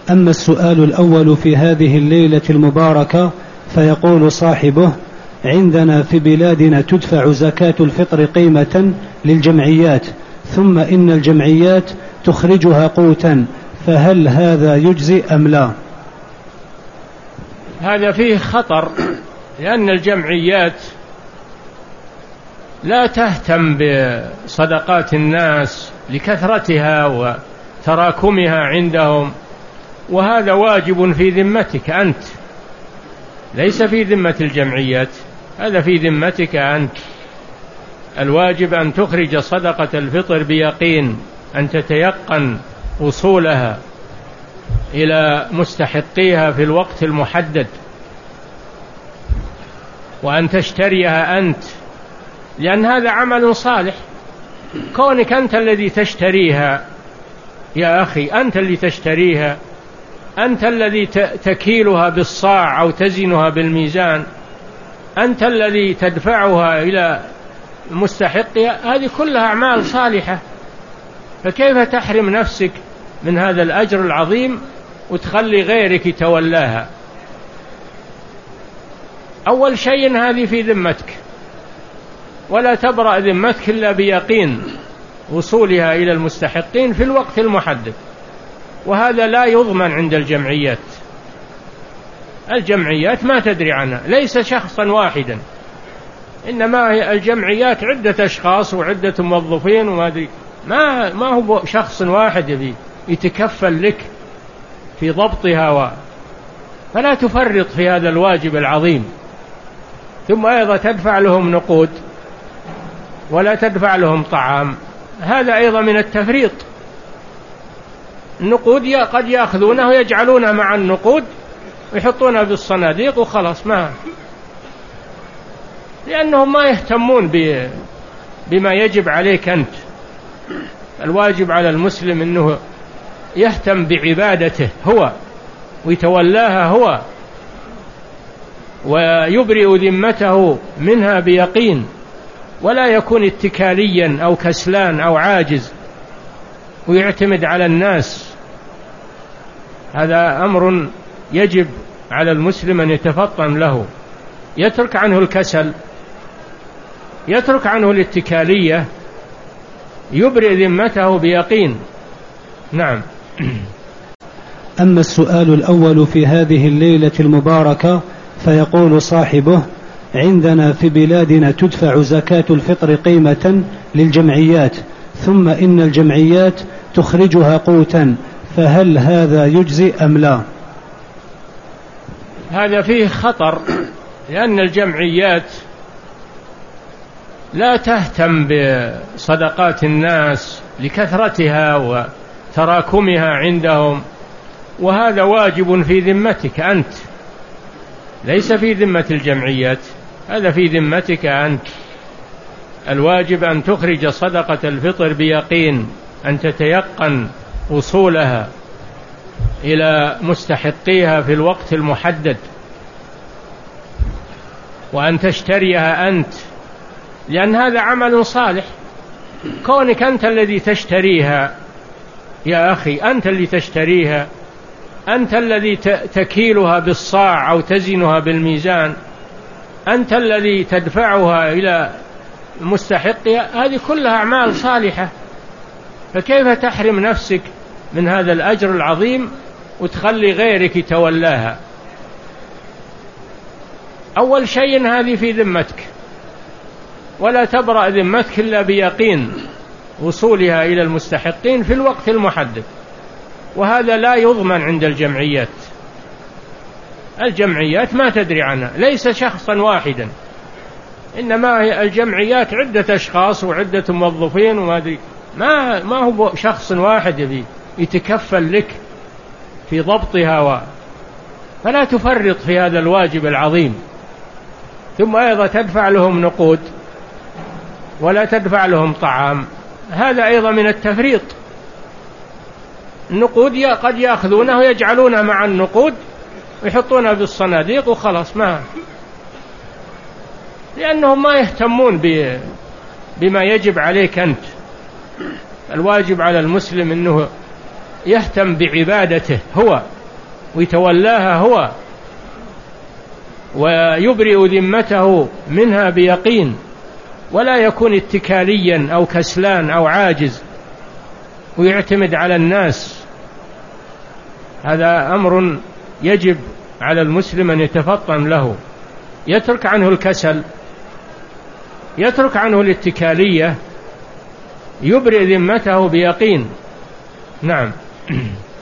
أما السؤال الأول في هذه الليلة المباركة فيقول صاحبه: عندنا في بلادنا تدفع زكاة الفطر قيمة للجمعيات، ثم إن الجمعيات تخرجها قوتا، فهل هذا يجزي أم لا؟ هذا فيه خطر، لأن الجمعيات لا تهتم بصدقات الناس لكثرتها وتراكمها عندهم، وهذا واجب في ذمتك أنت، ليس في ذمة الجمعيات، هذا في ذمتك أنت. الواجب أن تخرج صدقة الفطر بيقين، أن تتيقن وصولها إلى مستحقيها في الوقت المحدد، وأن تشتريها أنت، لأن هذا عمل صالح. كونك أنت الذي تشتريها يا أخي، أنت اللي تشتريها، أنت الذي تكيلها بالصاع أو تزنها بالميزان، أنت الذي تدفعها إلى مستحقها، هذه كلها أعمال صالحة، فكيف تحرم نفسك من هذا الأجر العظيم وتخلي غيرك يتولاها؟ أول شيء هذه في ذمتك، ولا تبرأ ذمتك إلا بيقين وصولها إلى المستحقين في الوقت المحدد، وهذا لا يضمن عند الجمعيات. الجمعيات ما تدري عنها، ليس شخصا واحدا، إنما الجمعيات عدة أشخاص وعدة موظفين، ما هو شخص واحد يتكفل لك في ضبطها، فلا تفرط في هذا الواجب العظيم. ثم أيضا تدفع لهم نقود ولا تدفع لهم طعام، هذا أيضا من التفريط. النقود قد يأخذونه ويجعلونها مع النقود ويحطونها بالصناديق وخلاص، لأنهم ما يهتمون بما يجب عليك أنت. الواجب على المسلم أنه يهتم بعبادته هو ويتولاها هو، ويبرئ ذمته منها بيقين، ولا يكون اتكاليا أو كسلان أو عاجز ويعتمد على الناس. هذا أمر يجب على المسلم أن يتفطن له، يترك عنه الكسل، يترك عنه الاتكالية، يبرئ ذمته بيقين. نعم. أما السؤال الأول في هذه الليلة المباركة فيقول صاحبه: عندنا في بلادنا تدفع زكاة الفطر قيمة للجمعيات، ثم إن الجمعيات تخرجها قوتا، فهل هذا يجزي أم لا؟ هذا فيه خطر، لأن الجمعيات لا تهتم بصدقات الناس لكثرتها وتراكمها عندهم، وهذا واجب في ذمتك أنت، ليس في ذمة الجمعيات، هذا في ذمتك أنت. الواجب أن تخرج صدقة الفطر بيقين، أن تتيقن وصولها إلى مستحقيها في الوقت المحدد، وأن تشتريها أنت، لأن هذا عمل صالح. كونك أنت الذي تشتريها يا أخي، أنت اللي تشتريها، أنت الذي تكيلها بالصاع أو تزنها بالميزان، أنت الذي تدفعها إلى مستحقها، هذه كلها أعمال صالحة، فكيف تحرم نفسك من هذا الأجر العظيم وتخلي غيرك يتولاها؟ أول شيء هذه في ذمتك، ولا تبرأ ذمتك إلا بيقين وصولها إلى المستحقين في الوقت المحدد، وهذا لا يضمن عند الجمعيات. الجمعيات ما تدري عنها، ليس شخصا واحدا، إنما الجمعيات عدة أشخاص وعدة موظفين، ما هو شخص واحد يتكفل لك في ضبطها، فلا تفرط في هذا الواجب العظيم. ثم أيضا تدفع لهم نقود ولا تدفع لهم طعام، هذا أيضا من التفريط. النقود قد يأخذونه ويجعلونها مع النقود ويحطونها بالصناديق وخلاص، لأنهم ما يهتمون بما يجب عليك أنت. الواجب على المسلم أنه يهتم بعبادته هو ويتولاها هو ويبرئ ذمته منها بيقين، ولا يكون اتكاليا أو كسلان أو عاجز ويعتمد على الناس. هذا أمر يجب على المسلم أن يتفطن له، يترك عنه الكسل، يترك عنه الاتكالية، يبرئ ذمته بيقين. نعم.